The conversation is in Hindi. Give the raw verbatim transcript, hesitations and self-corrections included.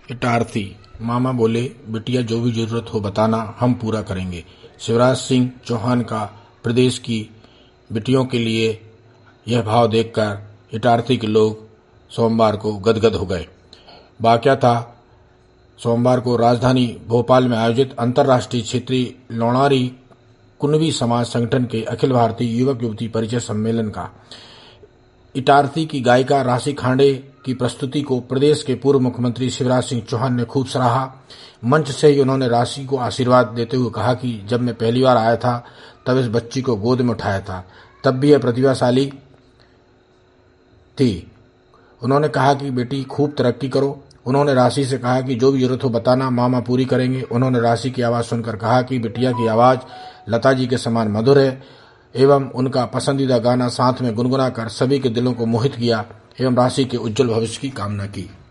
इटारसी मामा बोले, बिटिया जो भी जरूरत हो बताना, हम पूरा करेंगे। शिवराज सिंह चौहान का प्रदेश की बिटियों के लिए यह भाव देखकर इटारसी के लोग सोमवार को गदगद हो गए। वाकया था सोमवार को राजधानी भोपाल में आयोजित अंतर्राष्ट्रीय क्षेत्रीय लोणारी कुणबी समाज संगठन के अखिल भारतीय युवक युवती परिचय सम्मेलन का। इटारसी की गायिका राशि खांडे की प्रस्तुति को प्रदेश के पूर्व मुख्यमंत्री शिवराज सिंह चौहान ने खूब सराहा। मंच से ही उन्होंने राशि को आशीर्वाद देते हुए कहा कि जब मैं पहली बार आया था तब इस बच्ची को गोद में उठाया था, तब भी यह प्रतिभाशाली थी। उन्होंने कहा कि बेटी खूब तरक्की करो। उन्होंने राशि से कहा कि जो भी जरूरत हो बताना, मामा पूरी करेंगे। उन्होंने राशि की आवाज सुनकर कहा कि बिटिया की आवाज लता जी के समान मधुर है एवं उनका पसंदीदा गाना साथ में गुनगुना कर सभी के दिलों को मोहित किया एवं राशि के उज्जवल भविष्य की कामना की।